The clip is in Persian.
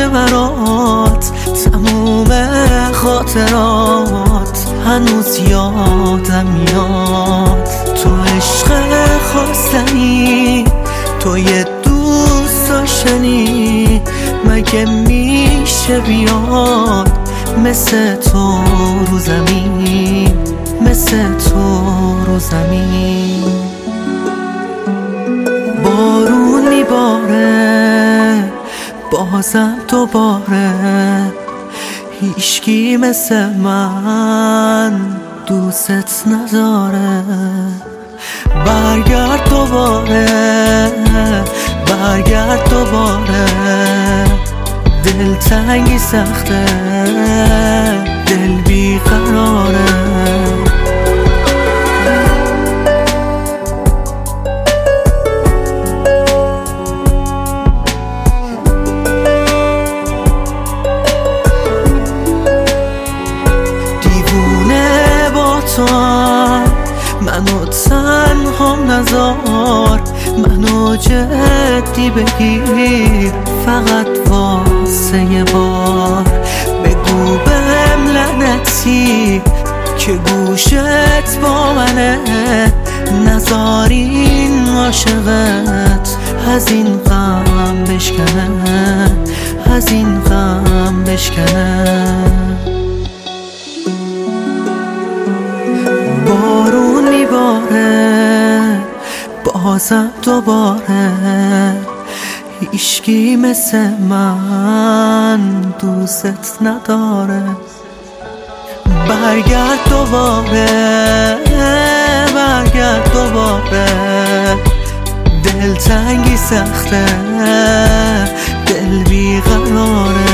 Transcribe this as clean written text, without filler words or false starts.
برات تموم خاطرات هنوز یادم میاد. تو عشق خواستنی، تو یه دوست داشتنی، مگه میشه بیاد مثل تو رو زمین، مثل تو رو زمین. بارون میباره بازم دوباره، هیچکی مثل من دوست نداره. برگرد دوباره، برگرد دوباره، دلتنگی سخته، دل بیقراره. دیوونه با تو منو تنها نذار، منو جدی بگیر فقط واسه یه بار. بگو بهم لعنتی که گوشت با منه، نذار این عاشقت از این غم بشکنه، از این غم بشکنه. بارون میباره بازم دوباره، هیچکی مثل من دوست نداره. برگرد دوباره، برگرد دوباره، دلتنگی سخته، دل بیقراره.